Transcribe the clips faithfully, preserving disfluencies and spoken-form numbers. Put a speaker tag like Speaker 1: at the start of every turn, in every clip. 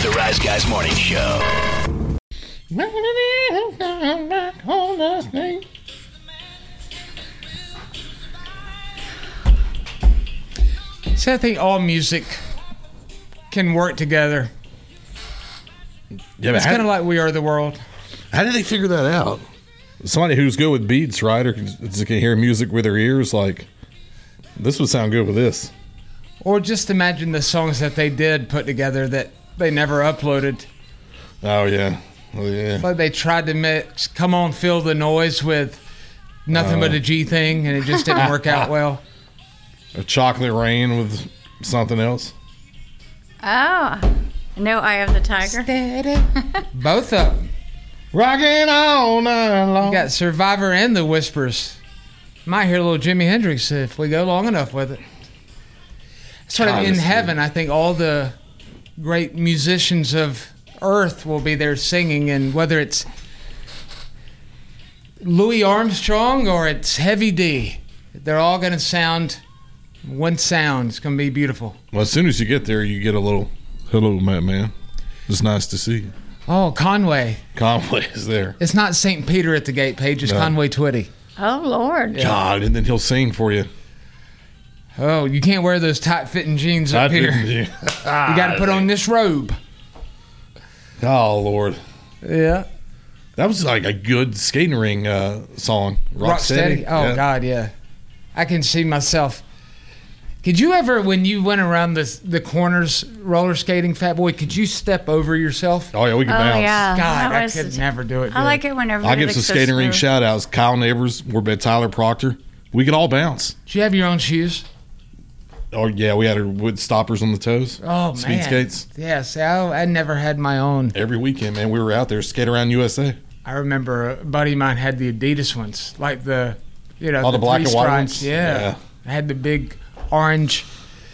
Speaker 1: The Rise Guys Morning Show.
Speaker 2: See, I think all music can work together.
Speaker 3: Yeah, but
Speaker 2: It's
Speaker 3: how,
Speaker 2: kind of like We Are the World.
Speaker 3: how did they figure that out? Somebody who's good with beats, right, or can, can hear music with their ears, like, this would sound good with this.
Speaker 2: Or just imagine the songs that they did put together that they never uploaded.
Speaker 3: Oh, yeah. Oh, yeah.
Speaker 2: Like they tried to mix Come On Feel the Noise with Nothing
Speaker 3: Uh.
Speaker 2: But a G Thing, and it just didn't work out well.
Speaker 3: A Chocolate Rain with something else.
Speaker 4: Oh, no, Eye of the Tiger.
Speaker 2: Both of them.
Speaker 3: Rocking all night long.
Speaker 2: You got Survivor and The Whispers. Might hear a little Jimi Hendrix if we go long enough with it. Sort of
Speaker 3: God,
Speaker 2: in
Speaker 3: that's
Speaker 2: heaven,
Speaker 3: good.
Speaker 2: I think all the great musicians of Earth will be there singing, and whether it's Louis Armstrong or it's Heavy D, they're all going to sound one sound. It's going to be beautiful.
Speaker 3: Well, as soon as you get there, you get a little, hello, Matt, man. It's nice to see you.
Speaker 2: Oh, Conway.
Speaker 3: Conway is there.
Speaker 2: It's not Saint Peter at the gate page. It's
Speaker 3: No.
Speaker 2: Conway Twitty.
Speaker 4: Oh, Lord.
Speaker 3: God, and then he'll sing for you.
Speaker 2: Oh, you can't wear those tight-fitting jeans up
Speaker 3: I
Speaker 2: here.
Speaker 3: didn't-
Speaker 2: You got to put on this robe.
Speaker 3: Oh, Lord.
Speaker 2: Yeah.
Speaker 3: That was like a good skating ring uh, song.
Speaker 2: Rocksteady. Oh,
Speaker 3: Yeah.
Speaker 2: God, yeah. I can see myself. Could you ever, when you went around the the corners roller skating, Fat Boy, could you step over yourself?
Speaker 3: Oh, yeah, we can
Speaker 4: Oh,
Speaker 3: bounce.
Speaker 4: yeah.
Speaker 2: God,
Speaker 4: That
Speaker 2: I
Speaker 4: was-
Speaker 2: could never do it.
Speaker 4: I
Speaker 2: good.
Speaker 4: like it whenever
Speaker 3: I'll give some skating ring shout outs. Kyle Neighbors, we're by Tyler Proctor. We could all bounce.
Speaker 2: Did you have your own shoes?
Speaker 3: Oh, yeah, we had our wood stoppers on the toes.
Speaker 2: Oh,
Speaker 3: Speed
Speaker 2: man.
Speaker 3: skates.
Speaker 2: Yeah, see, I, I never had my own.
Speaker 3: Every weekend, man, we were out there skating around U S A.
Speaker 2: I remember a buddy of mine had the Adidas ones, like the, you know,
Speaker 3: Oh, the black
Speaker 2: three
Speaker 3: and white
Speaker 2: stripes.
Speaker 3: ones?
Speaker 2: Yeah.
Speaker 3: Yeah.
Speaker 2: I had the big orange,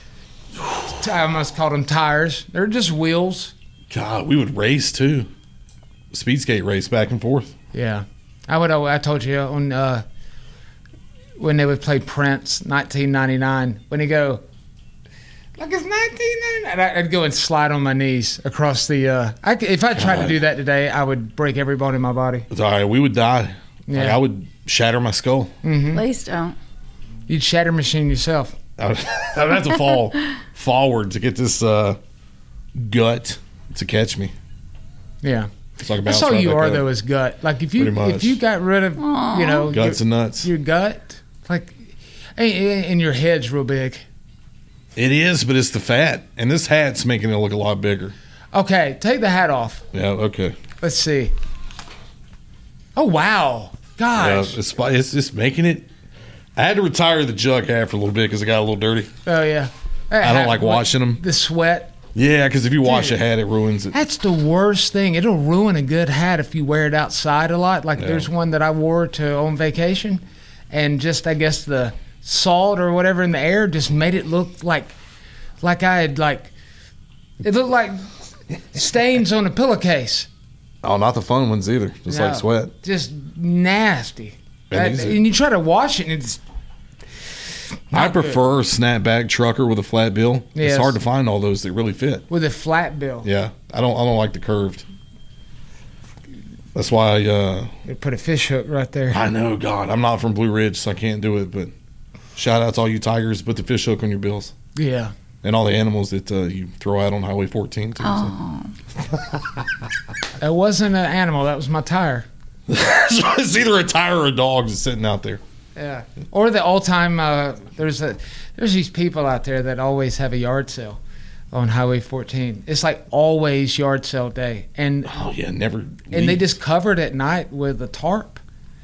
Speaker 2: I almost called them tires. They're just wheels.
Speaker 3: God, we would race too. Speed skate race back and forth.
Speaker 2: Yeah. I would. I told you on uh, when they would play Prince, nineteen ninety-nine, when they go, like it's nineteen ninety-nine, I'd go and slide on my knees across the. Uh, I, c- if I tried to
Speaker 3: God.
Speaker 2: do that today, I would break every bone in my body.
Speaker 3: It's all right, we would die. Like,
Speaker 2: Yeah.
Speaker 3: I would shatter my skull.
Speaker 4: Please don't.
Speaker 2: You'd shatter machine yourself.
Speaker 3: I would, I would have to fall forward to get this uh, gut to catch me.
Speaker 2: Yeah.
Speaker 3: So I can
Speaker 2: That's
Speaker 3: bounce
Speaker 2: all
Speaker 3: right
Speaker 2: you
Speaker 3: back
Speaker 2: are
Speaker 3: up.
Speaker 2: though is gut. Like if you
Speaker 3: Pretty much.
Speaker 2: if you got rid of you know
Speaker 3: Guts
Speaker 2: your,
Speaker 3: and nuts.
Speaker 2: your gut, like and, and your head's real big.
Speaker 3: It is, but it's the fat. And this hat's making it look a lot bigger.
Speaker 2: Okay, take the hat off.
Speaker 3: Yeah, okay.
Speaker 2: Let's see. Oh wow,
Speaker 3: Yeah,
Speaker 2: gosh.
Speaker 3: it's, it's just making it. I had to retire the jug hat for a little bit because it got a little dirty.
Speaker 2: Oh yeah.
Speaker 3: I don't like washing them.
Speaker 2: The sweat.
Speaker 3: Yeah, because if you wash
Speaker 2: Dude.
Speaker 3: a hat, it ruins it.
Speaker 2: That's the worst thing. It'll ruin a good hat if you wear it outside a lot. Like
Speaker 3: Yeah.
Speaker 2: there's one that I wore to on vacation, and just I guess the salt or whatever in the air just made it look like, like I had like, it looked like stains on a pillowcase.
Speaker 3: Oh, not the fun ones either. Just
Speaker 2: No,
Speaker 3: like sweat.
Speaker 2: Just nasty.
Speaker 3: And
Speaker 2: That-
Speaker 3: these are-
Speaker 2: and you try to wash it, and it's.
Speaker 3: I
Speaker 2: not good.
Speaker 3: prefer a snapback trucker with a flat bill.
Speaker 2: Yes.
Speaker 3: It's hard to find all those that really fit.
Speaker 2: With a flat bill.
Speaker 3: Yeah, I don't. I don't like the curved. That's why. Uh,
Speaker 2: They put a fish hook right there.
Speaker 3: I know. God, I'm not from Blue Ridge, so I can't do it. But shout out to all you tigers. Put the fish hook on your bills.
Speaker 2: Yeah.
Speaker 3: And all the animals that uh, you throw out on Highway fourteen too.
Speaker 4: Oh.
Speaker 2: That wasn't an animal. That was my tire.
Speaker 3: So. It's either a tire or a dog just sitting out there.
Speaker 2: Yeah. Or the all time. Uh, there's a there's these people out there that always have a yard sale on Highway fourteen. It's like always yard sale day, and
Speaker 3: Oh yeah, never.
Speaker 2: and they
Speaker 3: leave.
Speaker 2: just cover it at night with a tarp.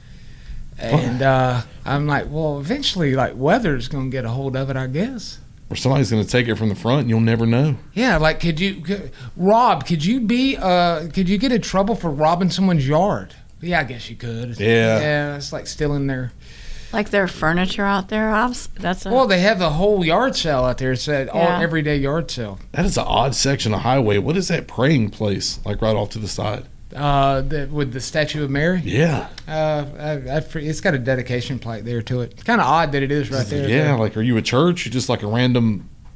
Speaker 2: And uh, I'm like, well, eventually, like weather's gonna get a hold of it, I guess.
Speaker 3: or somebody's going to take it from the front, and you'll never know.
Speaker 2: Yeah, like could you, could, Rob? Could you be? Uh, could you get in trouble for robbing someone's yard? Yeah, I guess you could.
Speaker 3: Yeah.
Speaker 2: Yeah, it's like stealing their.
Speaker 4: Like their furniture out there. Obs- That's a,
Speaker 2: Well, they have the whole yard sale out there. It's an all
Speaker 4: Yeah.
Speaker 2: everyday yard sale.
Speaker 3: That is an odd section of highway. What is that praying place like right off to the side?
Speaker 2: Uh, the, with the statue of Mary.
Speaker 3: Yeah,
Speaker 2: Uh, I, I, fr- it's got a dedication plaque there to it. It's kind of odd that it is right there.
Speaker 3: yeah.
Speaker 2: though.
Speaker 3: Like, are you a church? Or just like a random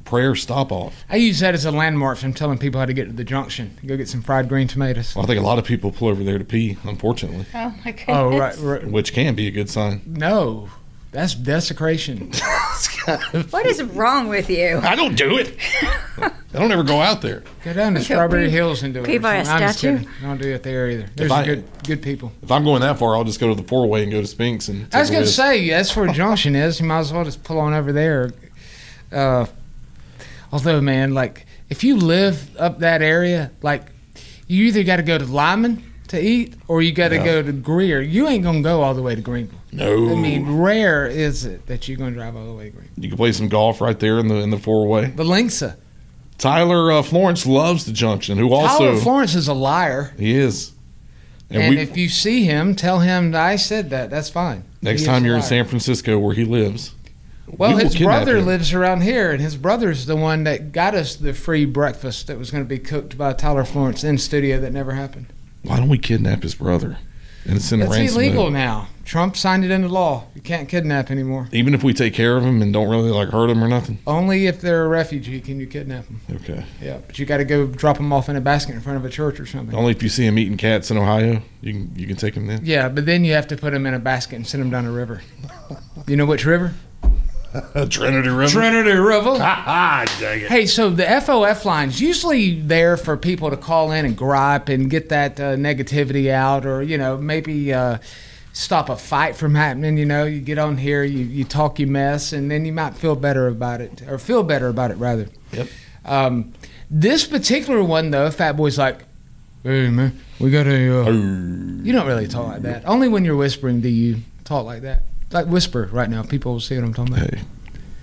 Speaker 3: prayer stop off.
Speaker 2: I use that as a landmark from telling people how to get to the junction. Go get some fried green tomatoes.
Speaker 3: Well, I think a lot of people pull over there to pee, unfortunately,
Speaker 4: Oh my goodness.
Speaker 2: Oh, right, right.
Speaker 3: which can be a good sign.
Speaker 2: No, that's desecration.
Speaker 4: What is wrong with you?
Speaker 3: I don't do it. I don't ever go out there.
Speaker 2: Go down to
Speaker 4: Go
Speaker 2: Strawberry
Speaker 4: pee-
Speaker 2: Hills and do it.
Speaker 4: pee
Speaker 2: or
Speaker 4: by a
Speaker 2: something. I'm just
Speaker 4: statue?
Speaker 2: kidding. Don't do it there either. There's
Speaker 3: I-
Speaker 2: good good people.
Speaker 3: If I'm going that far, I'll just go to the four-way and go to Spinks. And
Speaker 2: I was
Speaker 3: take a
Speaker 2: going to
Speaker 3: whiz.
Speaker 2: say, that's where Junction is. You might as well just pull on over there. Uh, although, man, like, if you live up that area, like, you either got to go to Lyman to eat or you got to
Speaker 3: Yeah.
Speaker 2: go to Greer. You ain't going to go all the way to Greenville.
Speaker 3: No.
Speaker 2: I mean, rare is it that you're going to drive all the way to Greenville.
Speaker 3: You can play some golf right there in the in the four-way.
Speaker 2: The Linksa.
Speaker 3: Tyler uh, Florence loves the Junction, who also
Speaker 2: Tyler Florence is a liar.
Speaker 3: he is. And,
Speaker 2: And
Speaker 3: we,
Speaker 2: if you see him, tell him that I said that. That's fine.
Speaker 3: next
Speaker 2: He
Speaker 3: time
Speaker 2: is a
Speaker 3: you're in
Speaker 2: liar.
Speaker 3: San Francisco, where he lives,
Speaker 2: Well,
Speaker 3: we will
Speaker 2: his
Speaker 3: kidnap
Speaker 2: brother
Speaker 3: him.
Speaker 2: lives around here, and his brother's the one that got us the free breakfast that was going to be cooked by Tyler Florence in studio that never happened.
Speaker 3: Why don't we kidnap his brother and send a
Speaker 2: It's
Speaker 3: ransom?
Speaker 2: illegal
Speaker 3: note?
Speaker 2: now. Trump signed it into law. You can't kidnap anymore.
Speaker 3: Even if we take care of him and don't really like hurt him or nothing.
Speaker 2: Only if they're a refugee can you kidnap them.
Speaker 3: Okay.
Speaker 2: Yeah, but you got to go drop them off in a basket in front of a church or something.
Speaker 3: Only if you see him eating cats in Ohio, you can you can take him then.
Speaker 2: Yeah, but then you have to put them in a basket and send them down a river. You know which river?
Speaker 3: Trinity River.
Speaker 2: Trinity River.
Speaker 3: Ah, dang it.
Speaker 2: Hey, so the F O F line's usually there for people to call in and gripe and get that uh, negativity out, or, you know, maybe uh, stop a fight from happening. You know, you get on here, you, you talk, you mess, and then you might feel better about it, or feel better about it, rather.
Speaker 3: Yep.
Speaker 2: Um, this particular one, though, Fat Boy's like, hey, man, we got a... Uh,
Speaker 3: Oh.
Speaker 2: you don't really talk like that. Only when you're whispering do you talk like that. Like whisper right now. People will see what I'm talking about.
Speaker 3: Hey,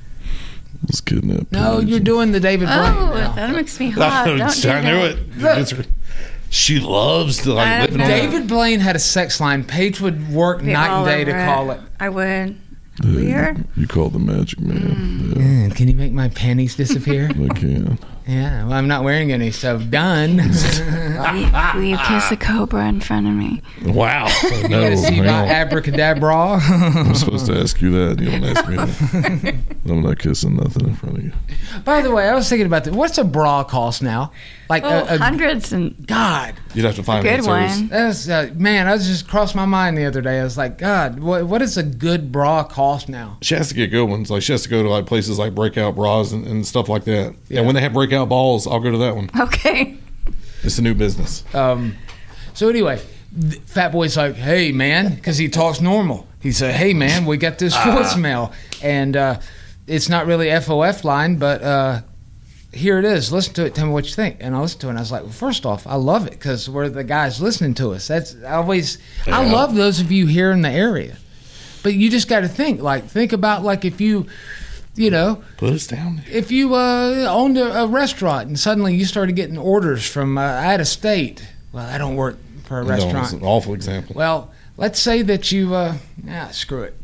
Speaker 3: let's kidnap.
Speaker 2: No,
Speaker 3: him.
Speaker 2: you're doing the David Blaine
Speaker 4: Oh,
Speaker 2: now.
Speaker 4: that makes me
Speaker 3: I,
Speaker 4: hot. Don't do
Speaker 3: I knew
Speaker 4: that.
Speaker 3: it.
Speaker 2: Look.
Speaker 3: It's her- She loves to like
Speaker 4: I
Speaker 3: live in
Speaker 4: know.
Speaker 3: on
Speaker 2: David Blaine had a sex line. Paige would work
Speaker 4: Be
Speaker 2: night
Speaker 4: all
Speaker 2: and day to
Speaker 4: over
Speaker 2: call it.
Speaker 4: I would.
Speaker 3: Uh,
Speaker 4: Weird.
Speaker 3: You call the magic man.
Speaker 2: Mm, can you make my panties disappear?
Speaker 3: Yeah, I can.
Speaker 2: Yeah, well, I'm not wearing any, so done.
Speaker 4: will, you, will you kiss a cobra in front of me?
Speaker 3: Wow.
Speaker 2: You
Speaker 3: No,
Speaker 2: gotta see
Speaker 3: hang
Speaker 2: my
Speaker 3: on.
Speaker 2: abracadabra.
Speaker 3: I'm supposed to ask you that. You don't ask me that. I'm not kissing nothing in front of you.
Speaker 2: By the way, I was thinking about this. What's a bra cost now? Like
Speaker 4: Oh,
Speaker 2: a, a
Speaker 4: hundreds and
Speaker 2: God.
Speaker 3: You'd have to find
Speaker 4: good
Speaker 3: one.
Speaker 4: one.
Speaker 2: That's uh, man. I was just crossed my mind the other day. I was like, God, what what does a good bra cost now?
Speaker 3: She has to get good ones. Like she has to go to like places like Breakout Bras and, and stuff like that.
Speaker 2: Yeah.
Speaker 3: And when they have breakout balls, I'll go to that one.
Speaker 4: Okay.
Speaker 3: It's a new business.
Speaker 2: Um, so anyway, th- Fat Boy's like, hey, man, because he talks normal. He said, hey, man, we got this voicemail. And uh, it's not really F O F line, but uh, here it is. Listen to it. Tell me what you think. And I listened to it, and I was like, well, first off, I love it because we're the guys listening to us. That's I always, I
Speaker 3: Yeah.
Speaker 2: love those of you here in the area. But you just got to think, like, think about, like, if you, you know,
Speaker 3: Put us down there.
Speaker 2: if you uh, owned a, a restaurant and suddenly you started getting orders from uh, out of state. Well, that don't work for a
Speaker 3: No, it's
Speaker 2: restaurant.
Speaker 3: an awful example.
Speaker 2: Well, let's say that you, uh, ah, screw it.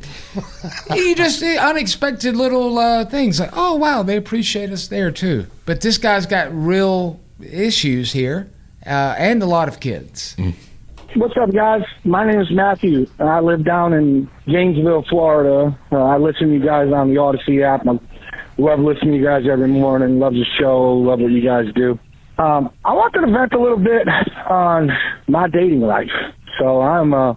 Speaker 2: You just see unexpected little uh, things like, oh, wow, they appreciate us there too. But this guy's got real issues here uh, and a lot of kids.
Speaker 1: What's up, guys? My name is Matthew, and I live down in Gainesville, Florida. Uh, I listen to you guys on the Odyssey app. I love listening to you guys every morning. Love the show. Love what you guys do. Um, I wanted to vent a little bit on my dating life. So I'm a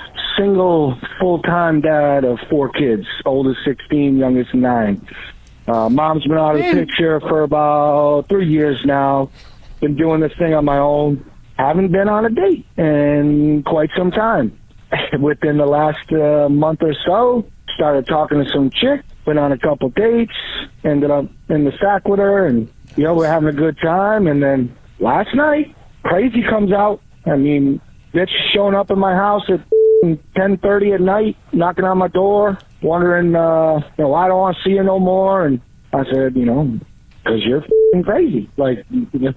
Speaker 1: single, full-time dad of four kids, oldest sixteen, youngest nine. Uh, mom's been out of the picture for about three years now. Been doing this thing on my own. Haven't been on a date in quite some time. Within the last uh, month or so, started talking to some chick, went on a couple dates, ended up in the sack with her, and, you know, we're having a good time. And then last night, crazy comes out. I mean, bitch showing up at my house at ten thirty at night, knocking on my door, wondering, uh, you know, why I don't want to see you no more. And I said, you know, because you're f***ing crazy. Like,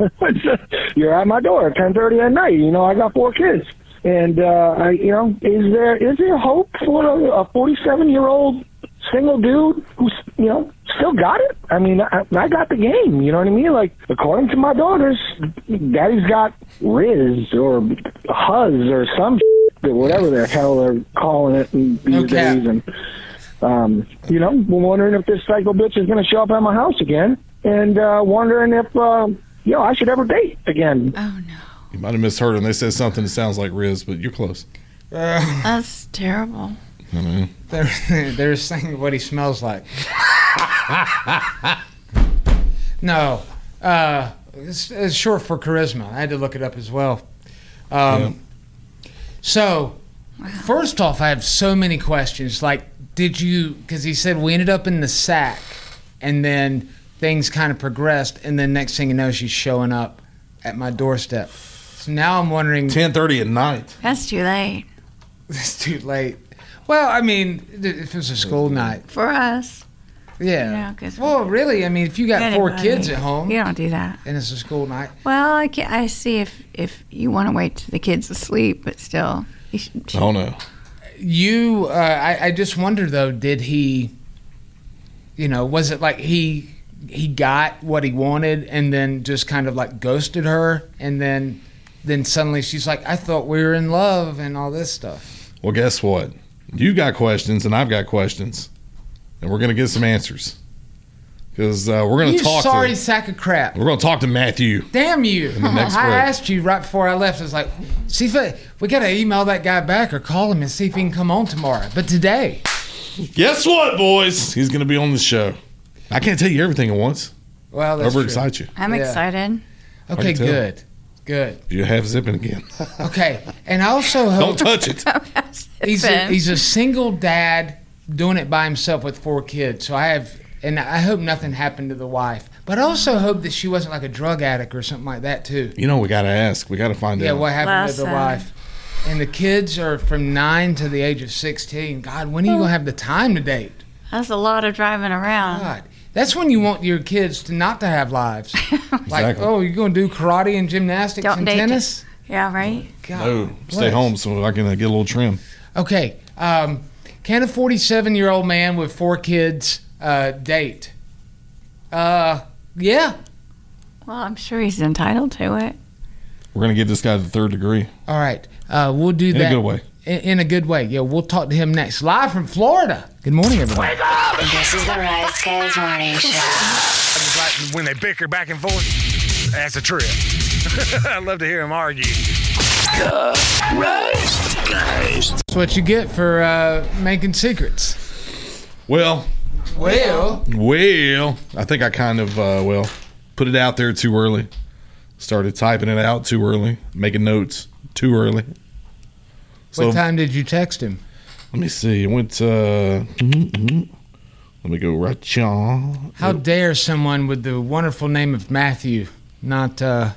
Speaker 1: you're at my door at ten thirty at night. You know, I got four kids. And, uh, I, you know, is there is there hope for a forty-seven-year-old single dude who's, you know, still got it? I mean, I, I got the game. You know what I mean? Like, according to my daughters, daddy's got Riz or Huzz or some shit, whatever the hell they're calling it these
Speaker 2: Okay.
Speaker 1: days. And, um, you know, we're wondering if this psycho bitch is going to show up at my house again and uh, wondering if uh, you know I should ever date again.
Speaker 4: Oh no,
Speaker 3: You might have misheard them. They said something that sounds like Riz, but you're close.
Speaker 2: Uh,
Speaker 4: that's terrible.
Speaker 3: I know.
Speaker 2: they're, they're saying what he smells like. No. Uh, it's, it's short for charisma. I had to look it up as well. Um,
Speaker 3: Yeah.
Speaker 2: So, first off, I have so many questions. Like, did you, because he said we ended up in the sack, and then things kind of progressed, and then next thing you know, she's showing up at my doorstep. So now I'm wondering,
Speaker 3: ten thirty at night.
Speaker 4: That's too late
Speaker 2: it's too late. Well, I mean, if it was a school night,
Speaker 4: for us.
Speaker 2: yeah.
Speaker 4: Yeah, 'cause
Speaker 2: well, really, I mean, if you got four
Speaker 4: Anybody.
Speaker 2: kids at home
Speaker 4: You don't do that.
Speaker 2: and it's a school night,
Speaker 4: Well, I, can, I see if if you want to wait till the kids asleep, but still, you should,
Speaker 3: Oh, no.
Speaker 2: you, uh, I, I just wonder though, did he, you know, was it like he he got what he wanted and then just kind of like ghosted her, and then then suddenly she's like, I thought we were in love and all this stuff.
Speaker 3: Well, guess what? You got questions, and I've got questions, and we're going to get some answers. Because uh, we're going
Speaker 2: You
Speaker 3: to talk
Speaker 2: sorry
Speaker 3: to
Speaker 2: sack of crap.
Speaker 3: we're going to talk to Matthew.
Speaker 2: Damn you!
Speaker 3: the next
Speaker 2: I
Speaker 3: break.
Speaker 2: asked you right before I left. I was like, "See if I, we got to email that guy back or call him and see if he can come on tomorrow." But today,
Speaker 3: Guess what, boys? He's going to be on the show. I can't tell you everything at once.
Speaker 2: well, that's true.
Speaker 3: Overexcite you.
Speaker 4: I'm
Speaker 2: Yeah.
Speaker 4: excited.
Speaker 2: Okay,
Speaker 3: I can tell.
Speaker 2: good, good.
Speaker 3: You have zipping again.
Speaker 2: Okay, and I also hope
Speaker 3: Don't touch it.
Speaker 2: he's a, he's a single dad doing it by himself with four kids. So I have, and I hope nothing happened to the wife. But I also hope that she wasn't like a drug addict or something like that too.
Speaker 3: You know, we got to ask. We got to find
Speaker 2: Yeah,
Speaker 3: out.
Speaker 2: what happened
Speaker 4: Last
Speaker 2: to the
Speaker 4: time.
Speaker 2: wife? And the kids are from nine to the age of sixteen. God, when are you gonna have the time to date?
Speaker 4: That's a lot of driving around.
Speaker 2: God, that's when you want your kids to not to have lives. Like,
Speaker 3: Exactly.
Speaker 2: oh, you're gonna do karate and gymnastics
Speaker 4: Don't
Speaker 2: and
Speaker 4: date
Speaker 2: tennis?
Speaker 4: Yeah, right?
Speaker 2: God,
Speaker 3: No, stay
Speaker 2: bless.
Speaker 3: home so I can uh, get a little trim.
Speaker 2: Okay, um, can a forty-seven-year-old man with four kids uh, date? Uh, yeah.
Speaker 4: Well, I'm sure he's entitled to it.
Speaker 3: We're going to give this guy the third degree
Speaker 2: All right, uh, we'll do
Speaker 3: in
Speaker 2: that
Speaker 3: a good way.
Speaker 2: In, in a good way. Yeah, we'll talk to him next. Live from Florida. Good morning, everybody.
Speaker 5: This is the Rise Guys Morning Show.
Speaker 6: I just like when they bicker back and forth. That's a trip. I love to hear them argue.
Speaker 7: Rise Guys.
Speaker 2: That's what you get for uh, making secrets.
Speaker 3: Well,
Speaker 2: Well,
Speaker 3: well, I think I kind of, uh, well, put it out there too early. Started typing it out too early. Making notes too early. So
Speaker 2: what time did you text him?
Speaker 3: let me see. I went, uh, let me go right here.
Speaker 2: How dare someone with the wonderful name of Matthew not uh,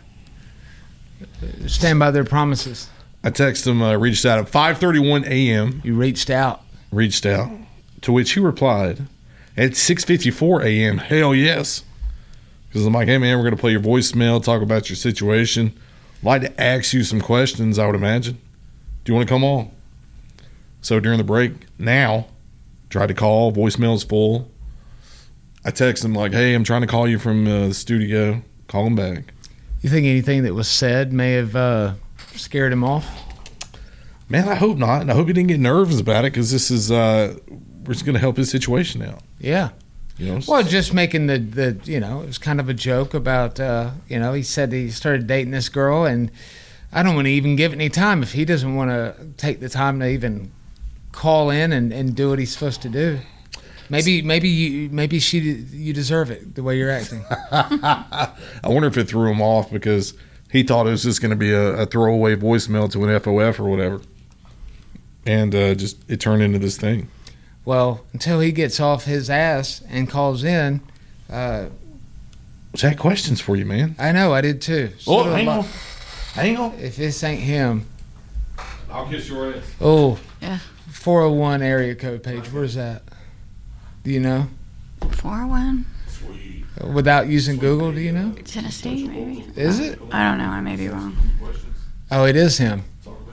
Speaker 2: stand by their promises?
Speaker 3: I texted him, uh, reached out at five thirty-one a.m.,
Speaker 2: You reached out.
Speaker 3: reached out, to which he replied at six fifty-four a.m., hell yes. Because I'm like, hey, man, we're going to play your voicemail, talk about your situation. I'd like to ask you some questions, I would imagine. Do you want to come on? So during the break, now, tried to call, voicemail's full. I text him like, hey, I'm trying to call you from uh, the studio. Call him back.
Speaker 2: You think anything that was said may have uh, scared him off?
Speaker 3: Man, I hope not. And I hope he didn't get nervous about it because this is, uh, we're just going to help his situation out.
Speaker 2: Yeah.
Speaker 3: You know?
Speaker 2: Well, just making the, the you know, it was kind of a joke about, uh, you know, he said he started dating this girl, and I don't want to even give it any time if he doesn't want to take the time to even call in and, and do what he's supposed to do. Maybe maybe you maybe she you deserve it the way you're acting.
Speaker 3: I wonder if it threw him off because he thought it was just going to be a, a throwaway voicemail to an F O F or whatever. And uh, just it turned into this thing.
Speaker 2: Well, until he gets off his ass and calls in, uh,
Speaker 3: So I had questions for you, man.
Speaker 2: I know I did too. So
Speaker 3: Oh,
Speaker 2: do a
Speaker 3: hang
Speaker 2: lot.
Speaker 3: on. Hang on.
Speaker 2: If this ain't him,
Speaker 3: I'll kiss your ass.
Speaker 2: oh,
Speaker 4: Yeah.
Speaker 2: four oh one area code page. Where's that? Do you know?
Speaker 4: four oh one?
Speaker 2: Without using Google, do you know?
Speaker 4: Tennessee, maybe?
Speaker 2: Is it?
Speaker 4: I don't know. I may be wrong.
Speaker 2: Oh, it is him.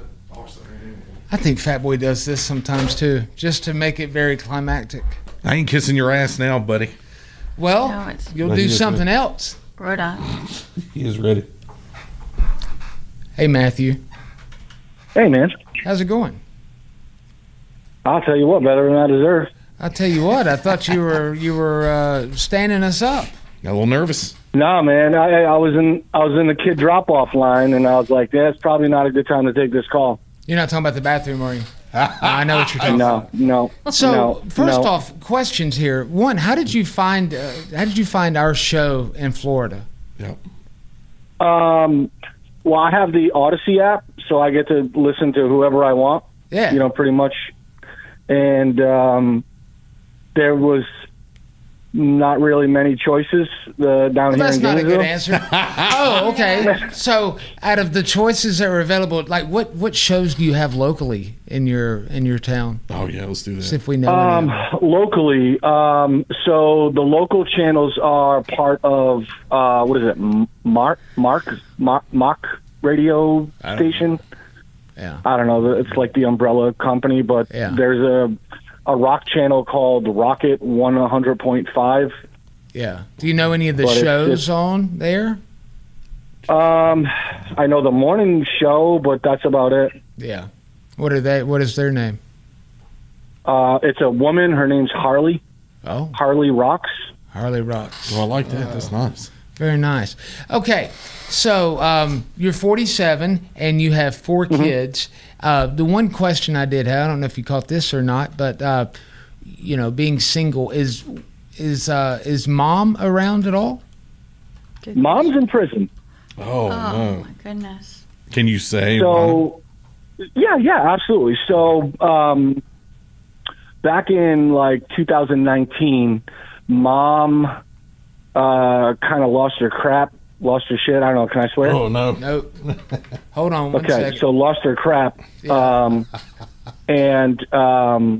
Speaker 2: I think Fat Boy does this sometimes too, just to make it very climactic.
Speaker 3: I ain't kissing your ass now, buddy.
Speaker 2: Well,
Speaker 4: No, it's-
Speaker 2: you'll
Speaker 3: No,
Speaker 2: do
Speaker 3: he is
Speaker 2: something
Speaker 3: ready.
Speaker 2: else.
Speaker 4: Rhode Island.
Speaker 3: He is ready.
Speaker 2: Hey, Matthew,
Speaker 1: Hey, man.
Speaker 2: how's it going?
Speaker 1: I'll tell you what, better than I deserve.
Speaker 2: I'll tell you what. I thought you were you were uh, standing us up.
Speaker 3: Got a little nervous.
Speaker 1: No, man. I, I was in I was in the kid drop off line, and I was like, "Yeah, it's probably not a good time to take this call."
Speaker 2: You're not talking about the bathroom, are you? I know what you're talking about.
Speaker 1: No, no.
Speaker 2: So
Speaker 1: no,
Speaker 2: first
Speaker 1: no.
Speaker 2: off, questions here. One, how did you find uh, how did you find our show in Florida?
Speaker 3: Yep.
Speaker 1: Um, well, I have the Odyssey app, so I get to listen to whoever I want.
Speaker 2: Yeah.
Speaker 1: You know, pretty much. And um, there was not really many choices uh, down
Speaker 2: Well,
Speaker 1: here
Speaker 2: that's
Speaker 1: in
Speaker 2: not a good
Speaker 1: Gainesville.
Speaker 2: answer. Oh, okay. So, out of the choices that are available, like what, what shows do you have locally in your in your town?
Speaker 3: Oh yeah, let's do that.
Speaker 2: See if we know.
Speaker 1: Um,
Speaker 2: any of them.
Speaker 1: locally, um, so the local channels are part of uh, what is it? M- Mark, Mark, Mark, Mock radio
Speaker 2: I don't
Speaker 1: station.
Speaker 2: Yeah.
Speaker 1: I don't know. It's like the umbrella company, but
Speaker 2: Yeah.
Speaker 1: there's a a rock channel called Rocket one hundred point five.
Speaker 2: Yeah. Do you know any of the
Speaker 1: But it's
Speaker 2: shows
Speaker 1: just-
Speaker 2: on there?
Speaker 1: Um, I know the morning show, but that's about it.
Speaker 2: Yeah. What are they? What is their name?
Speaker 1: Uh, it's a woman. Her name's Harley.
Speaker 2: Oh,
Speaker 1: Harley Rocks.
Speaker 2: Harley Rocks.
Speaker 3: Well, I like that. That's nice.
Speaker 2: Very nice. Okay, so um, you're forty-seven and you have four
Speaker 1: Mm-hmm.
Speaker 2: kids. Uh, the one question I did have, I don't know if you caught this or not, but uh, you know, being single is is uh, is mom around at all?
Speaker 1: Mom's in prison.
Speaker 3: Oh,
Speaker 4: Oh
Speaker 3: no.
Speaker 4: my goodness.
Speaker 3: Can you say? Ron?
Speaker 1: So, yeah, yeah, absolutely. So, um, back in like two thousand nineteen, Mom uh, kind of lost her crap, lost her shit. I don't know. Can I swear?
Speaker 3: Oh no.
Speaker 2: Nope. Hold on one
Speaker 1: okay,
Speaker 2: second.
Speaker 1: so lost her crap,
Speaker 2: Yeah.
Speaker 1: um, and um,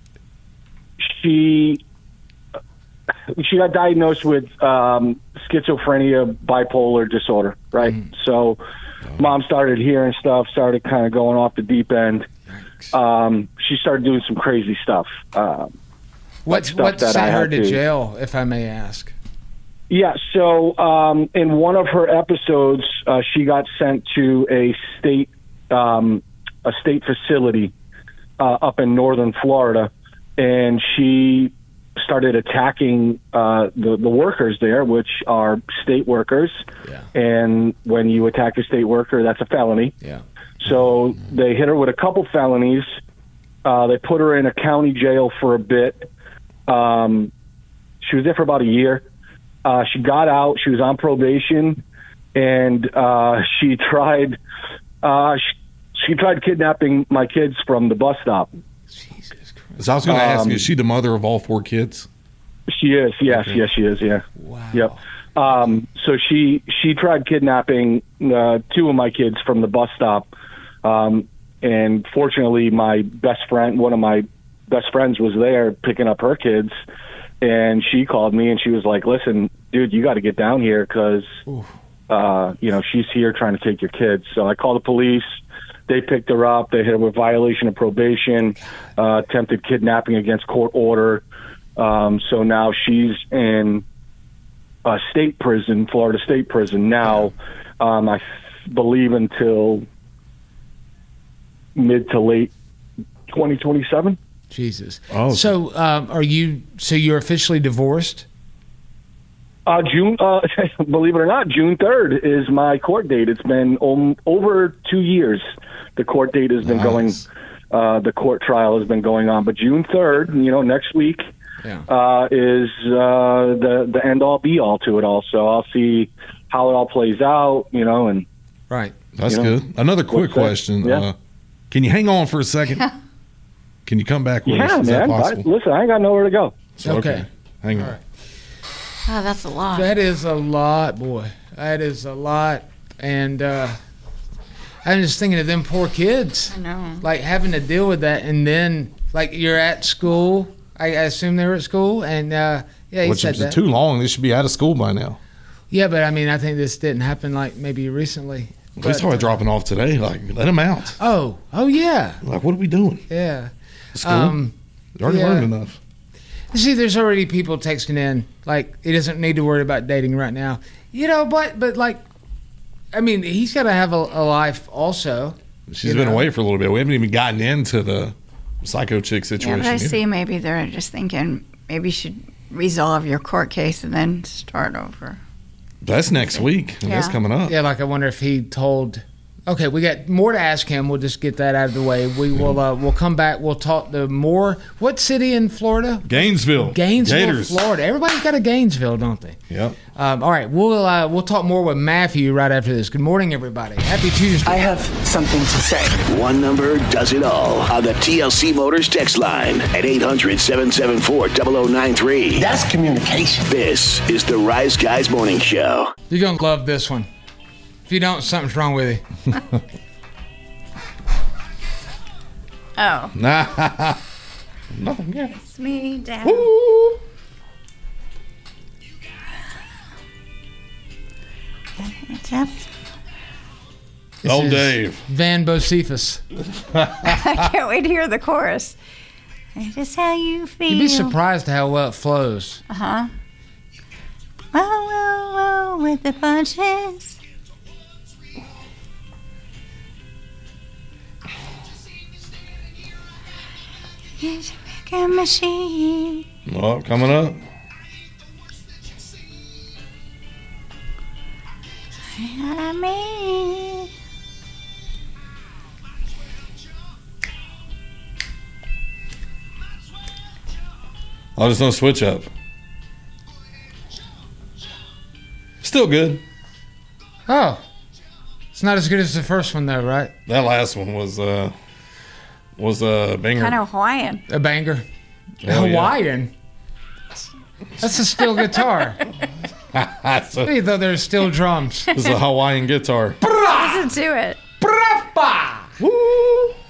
Speaker 1: she she got diagnosed with um, schizophrenia, bipolar disorder. Right.
Speaker 2: Mm.
Speaker 1: So, Mom started hearing stuff, started kind of going off the deep end.
Speaker 2: Yikes.
Speaker 1: Um, she started doing some crazy stuff. Um,
Speaker 2: what
Speaker 1: stuff
Speaker 2: what
Speaker 1: that
Speaker 2: sent
Speaker 1: I
Speaker 2: her
Speaker 1: had
Speaker 2: to
Speaker 1: to-
Speaker 2: jail, if I may ask?
Speaker 1: Yeah, so um, in one of her episodes, uh, she got sent to a state um, a state facility uh, up in northern Florida, and she started attacking uh, the the workers there, which are state workers.
Speaker 2: Yeah.
Speaker 1: And when you attack a state worker, that's a felony.
Speaker 2: Yeah.
Speaker 1: So they hit her with a couple felonies. Uh, they put her in a county jail for a bit. Um, she was there for about a year. Uh, she got out. She was on probation, and uh, she tried. Uh, she, she tried kidnapping my kids from the bus stop.
Speaker 2: Jesus Christ.
Speaker 3: So I was going to ask
Speaker 1: Um,
Speaker 3: you, is she the mother of all four kids?
Speaker 1: She is. Yes. Yes, she is. Yeah.
Speaker 2: Wow.
Speaker 1: Yep. Um, so she she tried kidnapping uh, two of my kids from the bus stop, um, and fortunately, my best friend, one of my best friends, was there picking up her kids, and she called me and she was like, "Listen, dude, you got to get down here because uh, you know she's here trying to take your kids." So I called the police. They picked her up. They hit her with violation of probation, uh, attempted kidnapping against court order. Um, so now she's in a state prison, Florida State Prison now. Um, I f- believe until mid to late twenty twenty-seven.
Speaker 2: Jesus.
Speaker 3: Oh.
Speaker 2: So um, are you? So you're officially divorced?
Speaker 1: Uh, June, uh, believe it or not, June third is my court date. It's been um, over two years. The court date has been
Speaker 3: Nice.
Speaker 1: going, uh, the court trial has been going on. But June third, you know, next week
Speaker 2: Yeah.
Speaker 1: uh, is uh, the the end all be all to it all. So I'll see how it all plays out, you know, and
Speaker 2: Right.
Speaker 3: That's
Speaker 1: you know,
Speaker 3: good. Another quick
Speaker 1: what's that?
Speaker 3: question.
Speaker 1: Yeah.
Speaker 3: Uh, can you hang on for a second? Can you come back with
Speaker 1: yeah,
Speaker 3: us? Is that
Speaker 1: man. I,
Speaker 3: possible?
Speaker 1: listen, I ain't got nowhere to go.
Speaker 3: So,
Speaker 2: Okay.
Speaker 3: Hang on.
Speaker 2: All right.
Speaker 4: Oh, that's a lot.
Speaker 2: That is a lot, boy. That is a lot. And uh, I'm just thinking of them poor kids,
Speaker 4: I know.
Speaker 2: like having to deal with that. And then, like, you're at school. I, I assume they were at school. And, uh, yeah, he
Speaker 3: Which
Speaker 2: said
Speaker 3: is
Speaker 2: that.
Speaker 3: too long. They should be out of school by now.
Speaker 2: Yeah, but I mean, I think this didn't happen, like, maybe recently.
Speaker 3: They
Speaker 2: But,
Speaker 3: started
Speaker 2: uh,
Speaker 3: dropping off today. Like, let them out.
Speaker 2: Oh, oh, yeah.
Speaker 3: Like, what are we doing?
Speaker 2: Yeah.
Speaker 3: School?
Speaker 2: Um,
Speaker 3: they already
Speaker 2: yeah.
Speaker 3: learned enough.
Speaker 2: See, there's already people texting in, like, he doesn't need to worry about dating right now. You know, but, but like, I mean, he's got to have a, a life also.
Speaker 3: She's
Speaker 2: You
Speaker 3: been
Speaker 2: know?
Speaker 3: away for a little bit. We haven't even gotten into the psycho chick
Speaker 4: Yeah,
Speaker 3: situation.
Speaker 4: but I
Speaker 3: either.
Speaker 4: see maybe they're just thinking maybe you should resolve your court case and then start over.
Speaker 3: That's next week.
Speaker 4: Yeah.
Speaker 3: That's coming up.
Speaker 2: Yeah, like I wonder if he told. Okay, we got more to ask him. We'll just get that out of the way. We will. Uh, we'll come back. We'll talk to more. What city in Florida?
Speaker 3: Gainesville.
Speaker 2: Gainesville,
Speaker 3: Gators.
Speaker 2: Florida. Everybody's got a Gainesville, don't they?
Speaker 3: Yep.
Speaker 2: Um, all right, we'll uh, we'll talk more with Matthew right after this. Good morning, everybody. Happy Tuesday.
Speaker 7: I have something to say.
Speaker 8: One number does it all on the T L C Motors text line at eight hundred, seven seven four, zero zero nine three.
Speaker 7: That's communication.
Speaker 8: This is the Rise Guys Morning Show.
Speaker 2: You're going to love this one. If you don't, something's wrong with you.
Speaker 4: Oh.
Speaker 3: Nah. No, yeah.
Speaker 4: It's me, Dad.
Speaker 3: Woo.
Speaker 2: This
Speaker 3: Oh,
Speaker 2: is
Speaker 3: Dave.
Speaker 2: Van Bocephus.
Speaker 4: I can't wait to hear the chorus. It's just how you feel.
Speaker 2: You'd be surprised how well it flows.
Speaker 4: Uh-huh. Whoa, whoa, whoa, with the punches. It's a machine.
Speaker 3: Oh, coming up.
Speaker 4: I mean.
Speaker 3: Oh, there's no switch up. Still good.
Speaker 2: Oh. It's not as good as the first one, though, right?
Speaker 3: That last one was uh was a banger.
Speaker 4: Kind of Hawaiian.
Speaker 2: A banger.
Speaker 3: Hell yeah.
Speaker 2: Hawaiian. That's a steel guitar.
Speaker 3: It's a,
Speaker 2: Hey, though there's steel drums.
Speaker 3: it's a Hawaiian guitar.
Speaker 4: Listen to it.
Speaker 2: Woo!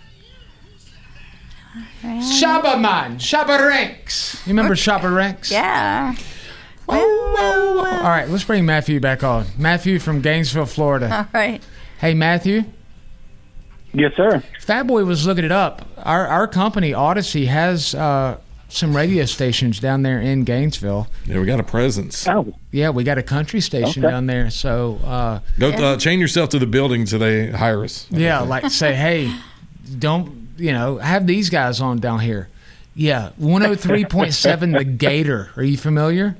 Speaker 2: Shabaman. Shabarinks. You remember Shabarinks?
Speaker 4: Yeah.
Speaker 2: Whoa, whoa, whoa. All right, let's bring Matthew back on. Matthew from Gainesville, Florida.
Speaker 4: All right.
Speaker 2: Hey, Matthew.
Speaker 1: Yes, sir.
Speaker 2: Fat Boy was looking it up. Our our company, Odyssey, has uh, some radio stations down there in Gainesville.
Speaker 3: Yeah, we got a presence.
Speaker 1: Oh,
Speaker 2: Yeah, we got a country station
Speaker 1: Okay.
Speaker 2: down there. So, uh,
Speaker 3: Go uh, chain yourself to the building till they hire us.
Speaker 2: yeah, like say, hey, don't, you know, have these guys on down here. Yeah, one oh three point seven The Gator. Are you familiar?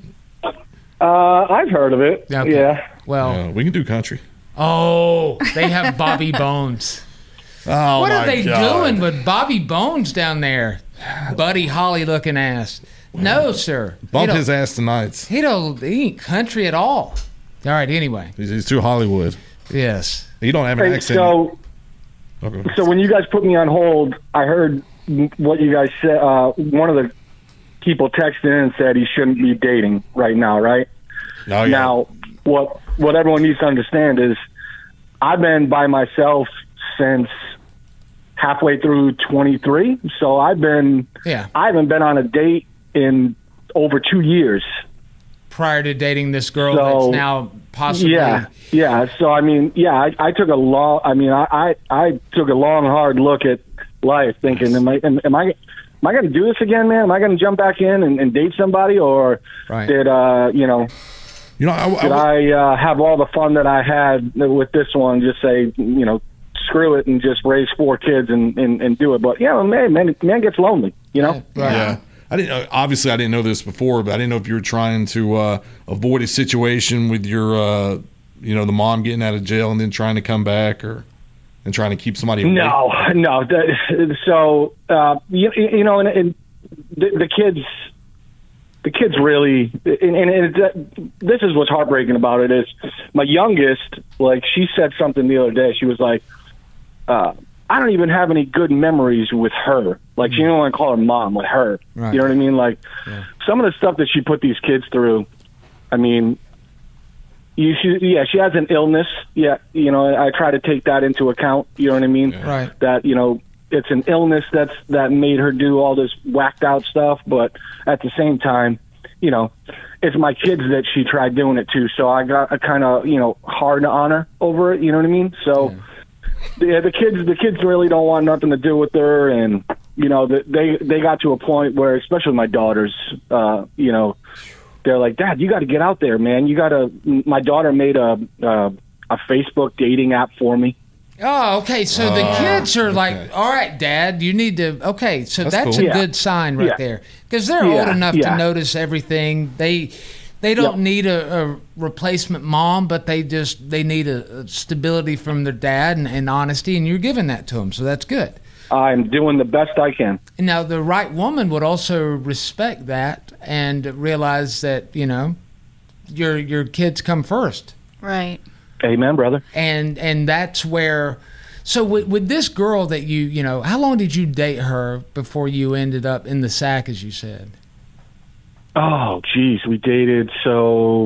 Speaker 1: uh, I've heard of it.
Speaker 2: Okay.
Speaker 1: Yeah.
Speaker 2: Well,
Speaker 3: Uh, we can do country.
Speaker 2: oh, they have Bobby Bones.
Speaker 3: Oh,
Speaker 2: What are
Speaker 3: my
Speaker 2: they
Speaker 3: God.
Speaker 2: doing with Bobby Bones down there? Buddy Holly looking ass. No, sir. He
Speaker 3: Bump
Speaker 2: don't-
Speaker 3: his ass tonight.
Speaker 2: He don't he ain't country at all. All right, anyway.
Speaker 3: He's, he's too Hollywood.
Speaker 2: Yes.
Speaker 3: He don't have an
Speaker 1: Hey,
Speaker 3: accent.
Speaker 1: so,
Speaker 3: Okay.
Speaker 1: so when you guys put me on hold, I heard what you guys said. Uh, one of the people texted in and said he shouldn't be dating right now, right?
Speaker 3: Oh, yeah.
Speaker 1: Now, what what everyone needs to understand is I've been by myself since halfway through twenty-three. So I've been
Speaker 2: Yeah.
Speaker 1: I haven't been on a date in over two years.
Speaker 2: Prior to dating this girl
Speaker 1: So,
Speaker 2: that's now possibly
Speaker 1: Yeah, yeah. So I mean, yeah, I, I took a long. I mean, I, I I took a long, hard look at life, thinking, am I am, am I am I going to do this again, man? Am I going to jump back in and, and date somebody, or
Speaker 2: Right.
Speaker 1: did uh you know
Speaker 3: You know, I, I,
Speaker 1: did I uh, have all the fun that I had with this one? Just say, you know, screw it and just raise four kids and, and, and do it. But yeah, man, man, man gets lonely, you know.
Speaker 2: Right.
Speaker 3: yeah. I didn't know, obviously I didn't know this before, but I didn't know if you were trying to uh, avoid a situation with your, uh, you know, the mom getting out of jail and then trying to come back, or and trying to keep somebody away.
Speaker 1: No, no. That, so uh, you, you know, and, and the, the kids, the kids really, and, and it, this is what's heartbreaking about it is my youngest, like she said something the other day. She was like, uh, I don't even have any good memories with her. Like, she didn't want to call her mom, with her.
Speaker 2: Right.
Speaker 1: You know what I mean? Like,
Speaker 2: Yeah.
Speaker 1: some of the stuff that she put these kids through, I mean, you should, yeah, she has an illness. Yeah, you know, I try to take that into account. You know what I mean?
Speaker 2: Right.
Speaker 1: That, you know, it's an illness that's that made her do all this whacked out stuff. But at the same time, you know, it's my kids that she tried doing it to. So I got a kind of, you know, hard on her over it. You know what I mean? So.
Speaker 2: Yeah.
Speaker 1: Yeah, the kids, the kids really don't want nothing to do with her, and you know, the, they they got to a point where, especially my daughters, uh, you know, they're like, Dad, you got to get out there, man. You got to. My daughter made a uh, a Facebook dating app for me,
Speaker 2: Oh, okay. So the
Speaker 3: Oh,
Speaker 2: kids are like,
Speaker 3: okay.
Speaker 2: all right, Dad, you need to. Okay, so
Speaker 3: That's
Speaker 2: that's,
Speaker 3: cool.
Speaker 2: a
Speaker 1: Yeah.
Speaker 2: good sign right
Speaker 1: Yeah.
Speaker 2: there because they're
Speaker 1: Yeah,
Speaker 2: old enough
Speaker 1: yeah.
Speaker 2: to notice everything. They they don't
Speaker 1: Yep.
Speaker 2: need a, a replacement mom, but they just they need a, a stability from their dad and, and honesty, and you're giving that to them, so that's good.
Speaker 1: I'm doing the best I can.
Speaker 2: And now the right woman would also respect that and realize that you know your your kids come first.
Speaker 4: Right.
Speaker 1: Amen, brother.
Speaker 2: and and that's where so with, with this girl that you you know how long did you date her before you ended up in the sack, as you said?
Speaker 1: Oh, geez, we dated so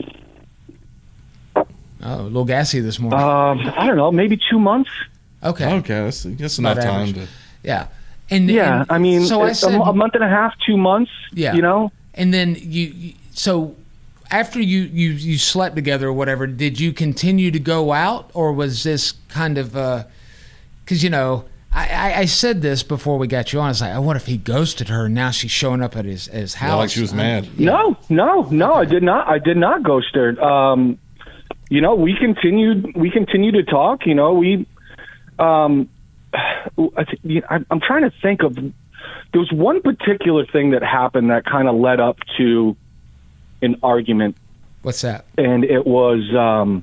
Speaker 2: Oh, a little gassy this morning.
Speaker 1: um, I don't know, maybe two months.
Speaker 2: Okay.
Speaker 3: Okay, that's, that's enough
Speaker 2: About
Speaker 3: time
Speaker 2: average.
Speaker 3: to.
Speaker 2: Yeah. And
Speaker 1: Yeah,
Speaker 2: and
Speaker 1: I mean,
Speaker 2: so I
Speaker 1: a,
Speaker 2: said,
Speaker 1: a month and a half, two months.
Speaker 2: Yeah.
Speaker 1: You know.
Speaker 2: and then you, you so after you, you you slept together or whatever, did you continue to go out, or was this kind of uh because you know I, I, I said this before we got you on. It's like, I wonder if he ghosted her and now she's showing up at his, at his house.
Speaker 3: Yeah, like she was
Speaker 2: I'm-
Speaker 3: mad.
Speaker 1: No, no, no. I did not. I did not ghost her. Um, you know, we continued. We continued to talk. You know, we. Um, I th- you know, I- I'm trying to think of. There was one particular thing that happened that kind of led up to an argument,
Speaker 2: What's that?
Speaker 1: and it was. Um,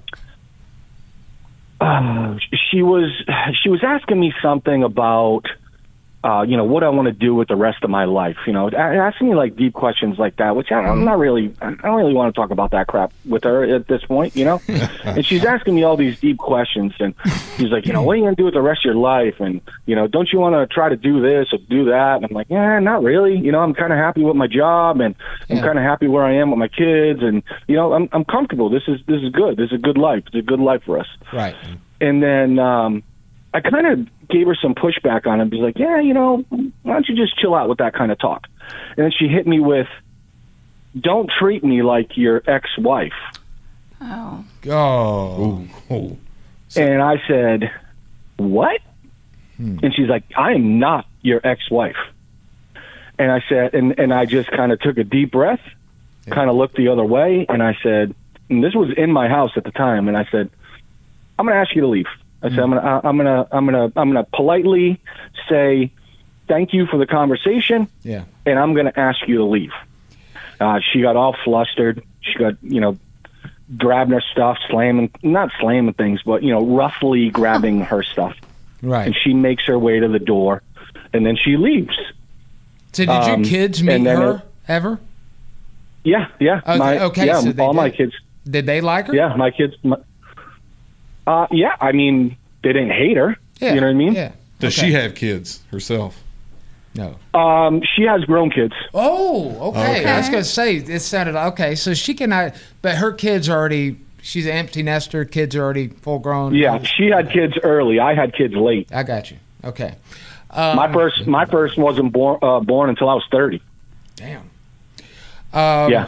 Speaker 1: uh, she was she was asking me something about. Uh, you know, what I want to do with the rest of my life, you know, a- asking me like deep questions like that, which I, I'm not really, I don't really want to talk about that crap with her at this point, you know, and she's asking me all these deep questions, and she's like, you know, what are you going to do with the rest of your life? And, you know, don't you want to try to do this or do that? And I'm like, yeah, not really. You know, I'm kind of happy with my job, and I'm
Speaker 2: Yeah.
Speaker 1: kind of happy where I am with my kids, and, you know, I'm, I'm comfortable. This is, this is good. This is a good life. It's a good life for us.
Speaker 2: Right.
Speaker 1: And then um, I kind of gave her some pushback on it. She's like, yeah, you know, why don't you just chill out with that kind of talk? And then she hit me with, don't treat me like your ex-wife.
Speaker 4: Oh.
Speaker 2: Oh.
Speaker 3: Ooh, oh.
Speaker 1: And I said, what? And she's like, I am not your ex-wife. And I said, and, and I just kind of took a deep breath, kind of looked the other way, and I said, and this was in my house at the time, and I said, I'm going to ask you to leave. I said, I'm going to, I'm going to, I'm going to, I'm going to politely say thank you for the conversation,
Speaker 2: Yeah.
Speaker 1: and I'm going to ask you to leave. Uh, she got all flustered. She got, you know, grabbing her stuff, slamming, not slamming things, but, you know, roughly grabbing her stuff.
Speaker 2: Right.
Speaker 1: And she makes her way to the door, and then she leaves.
Speaker 2: So did
Speaker 1: um,
Speaker 2: your kids meet
Speaker 1: and then
Speaker 2: her
Speaker 1: it-
Speaker 2: ever?
Speaker 1: Yeah, yeah.
Speaker 2: Okay,
Speaker 1: my,
Speaker 2: okay,
Speaker 1: yeah,
Speaker 2: so they
Speaker 1: all my
Speaker 2: did.
Speaker 1: kids.
Speaker 2: Did they like her?
Speaker 1: Yeah, my kids. My, uh, yeah, I mean, they didn't hate her.
Speaker 2: Yeah.
Speaker 1: You know what I mean?
Speaker 2: Yeah.
Speaker 3: Does
Speaker 2: Okay.
Speaker 3: she have kids herself?
Speaker 2: No.
Speaker 1: Um, she has grown kids.
Speaker 2: Oh, okay.
Speaker 3: Okay.
Speaker 2: I was going to say, it sounded okay. So she cannot, but her kids are already, she's an empty nester. Kids are already full grown.
Speaker 1: Yeah, she had kids early. I had kids late.
Speaker 2: I got you. Okay. Um,
Speaker 1: My first, my first wasn't born uh, born until I was thirty.
Speaker 2: Damn. Um,
Speaker 1: yeah.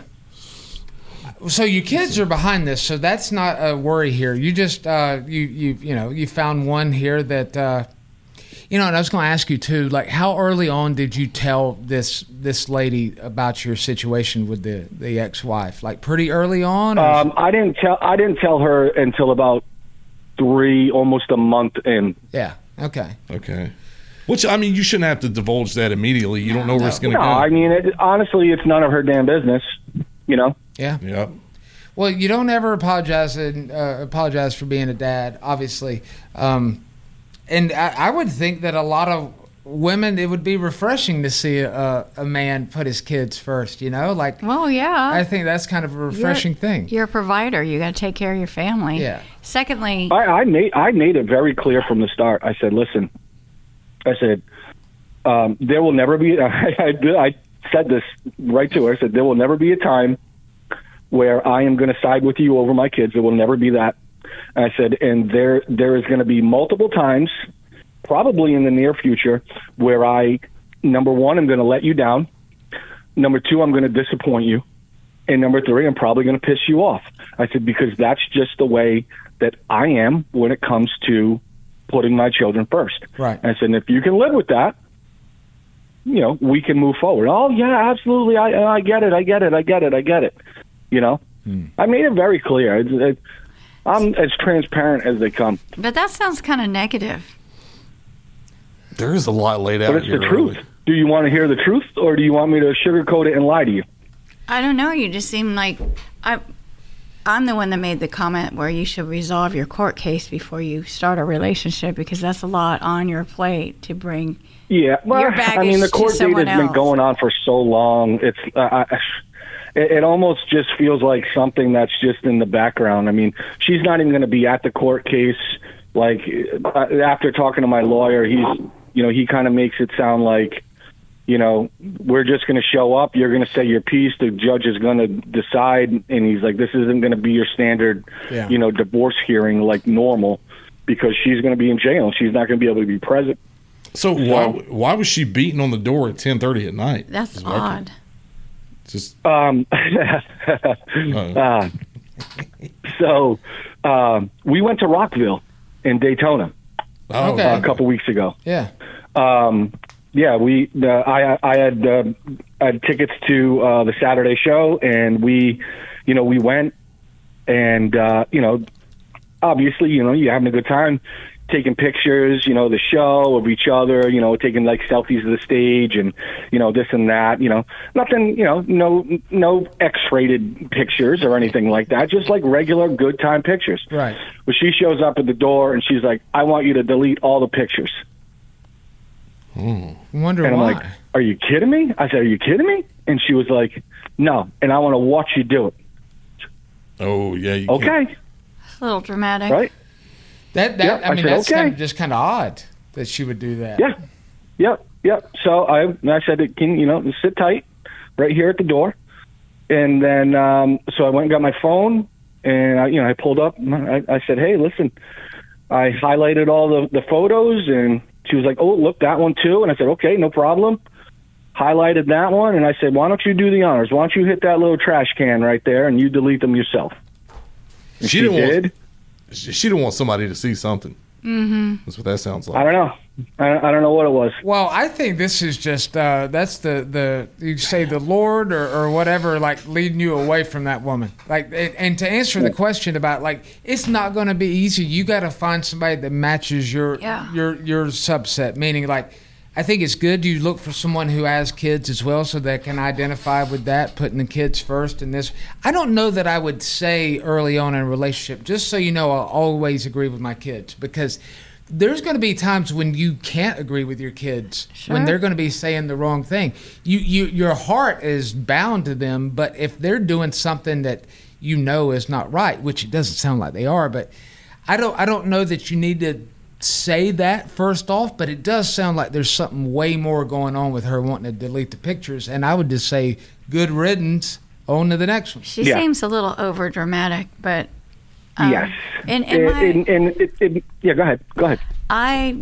Speaker 2: So your kids are behind this, so that's not a worry here. You just uh, you you you know you found one here that uh, you know. And I was going to ask you too, like how early on did you tell this this lady about your situation with the the ex wife? Like pretty early on. Or
Speaker 1: Um, I didn't tell. I didn't tell her until about three, almost a month in.
Speaker 2: yeah. Okay.
Speaker 3: Okay. Which, I mean, you shouldn't have to divulge that immediately. You don't know where it's going to
Speaker 1: No,
Speaker 3: go.
Speaker 1: I mean, it, honestly, it's none of her damn business. You know.
Speaker 2: Yeah.
Speaker 3: Yep.
Speaker 2: Well, you don't ever apologize and uh, apologize for being a dad, obviously. Um, and I, I would think that a lot of women, it would be refreshing to see a, a man put his kids first. You know, like
Speaker 4: Well, yeah.
Speaker 2: I think that's kind of a refreshing
Speaker 4: you're,
Speaker 2: thing.
Speaker 4: You're a provider. You got to take care of your family.
Speaker 2: Yeah.
Speaker 4: Secondly,
Speaker 1: I, I made I made it very clear from the start. I said, listen, I said, um, there will never be. I, I, I said this right to her. I said, there will never be a time where I am going to side with you over my kids. There will never be that. And I said, and there there is going to be multiple times, probably in the near future, where I, number one, I'm going to let you down. Number two, I'm going to disappoint you. And number three, I'm probably going to piss you off. I said, because that's just the way that I am when it comes to putting my children first.
Speaker 2: Right.
Speaker 1: And I said, and if you can live with that, you know, we can move forward. Oh, yeah, absolutely. I I get it. I get it. I get it. I get it. You know, I made it very clear. It, it, I'm as transparent as they come.
Speaker 4: But that sounds kind of negative.
Speaker 3: There is a lot laid out
Speaker 1: But it's
Speaker 3: here.
Speaker 1: the truth.
Speaker 3: Really.
Speaker 1: Do you want to hear the truth, or do you want me to sugarcoat it and lie to you?
Speaker 4: I don't know. You just seem like I. I'm the one that made the comment where you should resolve your court case before you start a relationship, because that's a lot on your plate to bring.
Speaker 1: Yeah, well,
Speaker 4: your baggage
Speaker 1: I mean, the
Speaker 4: to
Speaker 1: court date has
Speaker 4: someone
Speaker 1: been
Speaker 4: else.
Speaker 1: going on for so long. It's uh, I, it, it almost just feels like something that's just in the background. I mean, she's not even going to be at the court case. Like uh, after talking to my lawyer, he's you know he kind of makes it sound like, you know, we're just going to show up. You're going to say your piece. The judge is going to decide. And he's like, this isn't going to be your standard,
Speaker 2: Yeah.
Speaker 1: you know, divorce hearing like normal, because she's going to be in jail. She's not going to be able to be present.
Speaker 3: So why why was she beating on the door at ten thirty at night?
Speaker 4: That's
Speaker 3: Is what I
Speaker 4: odd.
Speaker 3: could- Just
Speaker 1: Um,
Speaker 3: uh,
Speaker 1: uh, so um, we went to Rockville in Daytona
Speaker 3: oh,
Speaker 2: Okay.
Speaker 1: uh, a couple weeks ago.
Speaker 2: Yeah.
Speaker 1: Um, yeah, we. Uh, I I had uh, I had tickets to uh, the Saturday show, and we, you know, we went, and uh, you know, obviously, you know, you're having a good time, taking pictures, you know, the show of each other, you know, taking like selfies of the stage, and you know, this and that, you know, nothing, you know, no no X-rated pictures or anything like that, just like regular good time pictures.
Speaker 2: Right.
Speaker 1: Well, she shows up at the door, and she's like, "I want you to delete all the pictures."
Speaker 2: Wonder
Speaker 1: And I'm
Speaker 2: why.
Speaker 1: like, "Are you kidding me?" I said, "Are you kidding me?" And she was like, "No, and I want to watch you do it."
Speaker 3: oh yeah. You can't-
Speaker 1: Okay,
Speaker 4: It's a little dramatic.
Speaker 1: right?
Speaker 2: that that
Speaker 1: Yep,
Speaker 2: I
Speaker 1: I
Speaker 2: mean
Speaker 1: said,
Speaker 2: that's
Speaker 1: okay.
Speaker 2: kind of just kind of odd that she would do that.
Speaker 1: Yeah, yep, yep. So I, I said, "Can you know sit tight, right here at the door?" And then, um, so I went and got my phone, and I, you know, I pulled up. And I, I said, "Hey, listen," I highlighted all the the photos, and she was like, "Oh, look, that one too." And I said, "Okay, no problem." Highlighted that one, and I said, "Why don't you do the honors? Why don't you hit that little trash can right there, and you delete them yourself?" And
Speaker 3: She
Speaker 1: she,
Speaker 3: didn't want-
Speaker 1: did.
Speaker 3: She, she didn't want somebody to see something. Mm-hmm. That's what that sounds
Speaker 1: I
Speaker 3: like.
Speaker 1: don't know. I, I don't know what it was.
Speaker 2: Well, I think this is just uh, that's the, the you say the Lord or, or whatever, like leading you away from that woman. Like, and, and to answer the question about like it's not going to be easy. You got to find somebody that matches your
Speaker 4: Yeah.
Speaker 2: your your subset. Meaning, like, I think it's good you look for someone who has kids as well, so they can identify with that, putting the kids first. In this, I don't know that I would say early on in a relationship. Just so you know, I'll always agree with my kids, because there's going to be times when you can't agree with your kids, when
Speaker 4: Sure.
Speaker 2: they're going to be saying the wrong thing. You, you, your heart is bound to them, but if they're doing something that you know is not right, which it doesn't sound like they are, but I don't, I don't know that you need to say that first off, but it does sound like there's something way more going on with her wanting to delete the pictures, and I would just say good riddance, on to the next one.
Speaker 4: She
Speaker 1: Yeah.
Speaker 4: seems a little over dramatic, but um,
Speaker 1: Yes.
Speaker 4: And, and, my,
Speaker 1: and, and it, it, yeah, go ahead. Go ahead.
Speaker 4: I,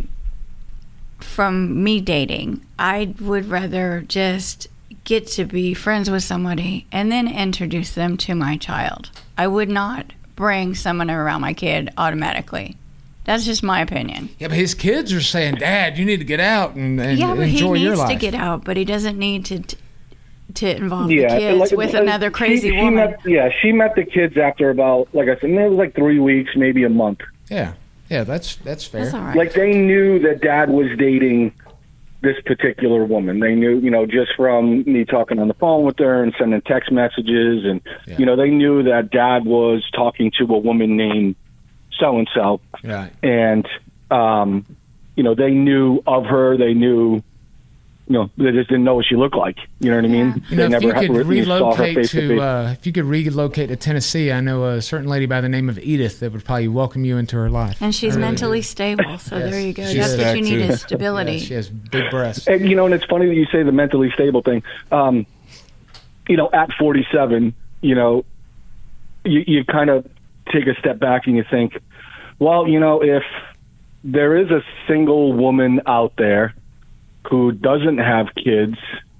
Speaker 4: from me dating, I would rather just get to be friends with somebody and then introduce them to my child. I would not bring someone around my kid automatically. That's just my opinion.
Speaker 2: Yeah, but his kids are saying, "Dad, you need to get out and, and
Speaker 4: yeah, but he
Speaker 2: enjoy your
Speaker 4: needs
Speaker 2: life."
Speaker 4: to get out, but he doesn't need to t- to involve
Speaker 1: Yeah,
Speaker 4: the kids
Speaker 1: like-
Speaker 4: with
Speaker 1: like,
Speaker 4: another crazy
Speaker 1: she, she
Speaker 4: woman.
Speaker 1: Met, yeah, she met the kids after about, like I said, it was like three weeks, maybe a month.
Speaker 2: Yeah, yeah, that's that's fair.
Speaker 4: That's all right.
Speaker 1: Like they knew that Dad was dating this particular woman. They knew, you know, just from me talking on the phone with her and sending text messages, and
Speaker 2: Yeah.
Speaker 1: you know, they knew that Dad was talking to a woman named so and so,
Speaker 2: Right.
Speaker 1: and um, you know, they knew of her. They knew. You know, they just didn't know what she looked like. You know what I mean?
Speaker 2: You know,
Speaker 1: they
Speaker 2: if you
Speaker 1: had-
Speaker 2: could
Speaker 1: saw her
Speaker 2: relocate
Speaker 1: face
Speaker 2: to,
Speaker 1: face.
Speaker 2: uh, if you could relocate to Tennessee, I know a certain lady by the name of Edith that would probably welcome you into her life.
Speaker 4: And she's
Speaker 2: I really
Speaker 4: mentally
Speaker 2: do.
Speaker 4: stable, so
Speaker 2: Yes.
Speaker 4: there you go.
Speaker 2: She's
Speaker 4: That's what
Speaker 3: stacked,
Speaker 4: you need
Speaker 3: too.
Speaker 4: is stability.
Speaker 2: Yeah, she has big breasts.
Speaker 1: And, you know, and it's funny that you say the mentally stable thing. Um, you know, at forty-seven, you know, you, you kind of take a step back and you think, well, you know, if there is a single woman out there who doesn't have kids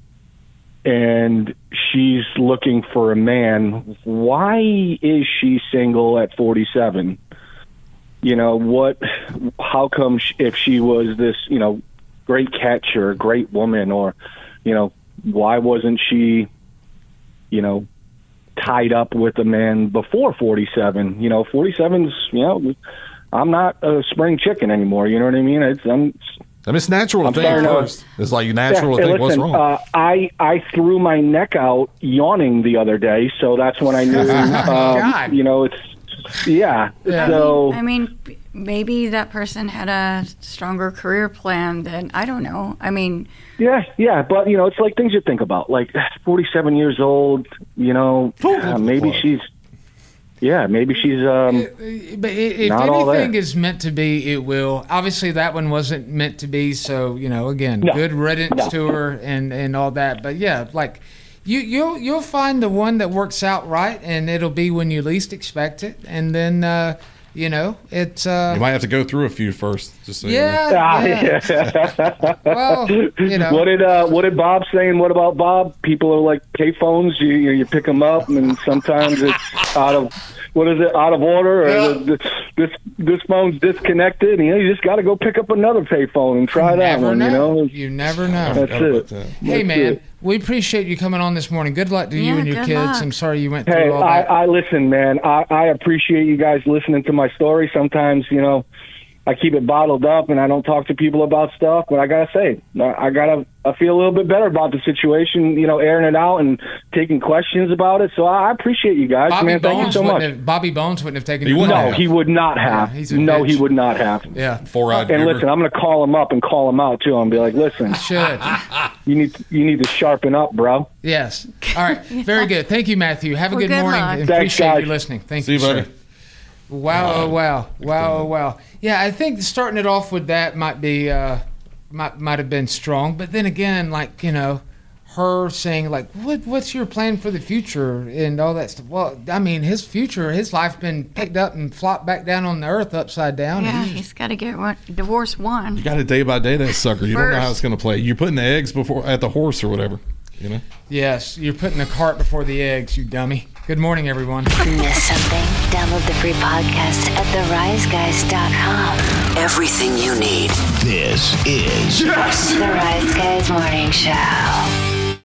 Speaker 1: and she's looking for a man, why is she single at forty-seven? You know, what, how come sh- if she was this, you know, great catcher, great woman, or, you know, why wasn't she, you know, tied up with a man before forty-seven. You know, forty-seven's, you know, I'm not a spring chicken anymore. You know what I mean? It's, I'm,
Speaker 3: I mean, it's natural
Speaker 1: I'm
Speaker 3: to think
Speaker 1: starting to-
Speaker 3: first. It's like natural
Speaker 1: Yeah,
Speaker 3: to
Speaker 1: hey,
Speaker 3: think,
Speaker 1: listen,
Speaker 3: what's wrong?
Speaker 1: Uh, I I threw my neck out yawning the other day, so that's when I knew. um, you know, it's yeah.
Speaker 2: Yeah.
Speaker 1: So
Speaker 4: I mean, b- maybe that person had a stronger career plan than I don't know. I mean,
Speaker 1: yeah, yeah, but you know, it's like things you think about. Like forty-seven years old, you know, uh, maybe she's. Yeah, maybe she's. Um,
Speaker 2: But i- if
Speaker 1: Not all
Speaker 2: anything
Speaker 1: there.
Speaker 2: is meant to be, it will. Obviously, that one wasn't meant to be. So you know, again,
Speaker 1: No.
Speaker 2: good riddance
Speaker 1: No.
Speaker 2: to her and and all that. But yeah, like you you'll you'll find the one that works out right, and it'll be when you least expect it, and then uh, you know it's. Uh,
Speaker 3: You might have to go through a few first. Just so you know.
Speaker 2: yeah,
Speaker 1: Ah,
Speaker 2: yeah.
Speaker 1: yeah.
Speaker 2: Well, you know.
Speaker 1: What did uh, what did Bob saying? What about Bob? People are like payphones. You you, you pick them up, and sometimes it's out of what is it? Out of order, or
Speaker 2: Yeah.
Speaker 1: the, this this phone's disconnected. You know, you just got to go pick up another payphone and try
Speaker 2: You
Speaker 1: that
Speaker 2: never
Speaker 1: one.
Speaker 2: know.
Speaker 1: You know,
Speaker 2: You never know.
Speaker 1: that's
Speaker 3: Forgot about
Speaker 1: it.
Speaker 3: that.
Speaker 2: Hey
Speaker 1: That's
Speaker 2: man,
Speaker 1: it.
Speaker 2: we appreciate you coming on this morning. Good luck to you
Speaker 4: Yeah,
Speaker 2: and your
Speaker 4: good
Speaker 2: kids.
Speaker 4: luck.
Speaker 2: I'm sorry you went through
Speaker 1: Hey,
Speaker 2: all
Speaker 1: I,
Speaker 2: that.
Speaker 1: I listen, man. I, I appreciate you guys listening to my story. Sometimes, you know, I keep it bottled up and I don't talk to people about stuff. But I gotta say, I, I gotta. I feel a little bit better about the situation. You know, airing it out and taking questions about it. So I, I appreciate you guys,
Speaker 2: Bobby
Speaker 1: man. Thank you
Speaker 2: Bones
Speaker 1: so
Speaker 2: wouldn't
Speaker 1: much.
Speaker 2: have. Bobby Bones wouldn't have taken.
Speaker 3: He
Speaker 2: it.
Speaker 3: wouldn't
Speaker 1: No,
Speaker 3: have.
Speaker 1: he would not have.
Speaker 2: Yeah, he's a
Speaker 1: no,
Speaker 2: bitch.
Speaker 1: he would not have.
Speaker 2: Yeah,
Speaker 3: Four-eyed
Speaker 1: And
Speaker 3: cougar.
Speaker 1: listen, I'm going to call him up and call him out too, and be like, "Listen,
Speaker 2: should.
Speaker 1: you need you need to sharpen up, bro."
Speaker 2: Yes. All right. Very good. Thank you, Matthew. Have a
Speaker 4: Well,
Speaker 2: good,
Speaker 4: good
Speaker 2: morning.
Speaker 4: luck.
Speaker 2: And
Speaker 1: Thanks,
Speaker 2: appreciate
Speaker 1: guys.
Speaker 2: you listening. Thank
Speaker 3: See
Speaker 2: you,
Speaker 3: you, buddy.
Speaker 2: sir. Wow, oh, wow, wow, oh, wow. Yeah, I think starting it off with that might be uh, might might have been strong, but then again, like you know, her saying like, "What what's your plan for the future?" and all that stuff. Well, I mean, his future, his life been picked up and flopped back down on the earth upside down.
Speaker 4: yeah,
Speaker 2: and he's
Speaker 4: he's got to get one, divorce one.
Speaker 3: You got to day by day that sucker. You don't know how
Speaker 4: First.
Speaker 3: it's going to play. You're putting the eggs before at the horse or whatever. You know.
Speaker 2: yes, you're putting the cart before the eggs, you dummy. Good morning, everyone.
Speaker 5: Miss something? Download the free podcast at the rise guys dot com.
Speaker 8: Everything you need. This is
Speaker 5: The Rise Guys Morning Show.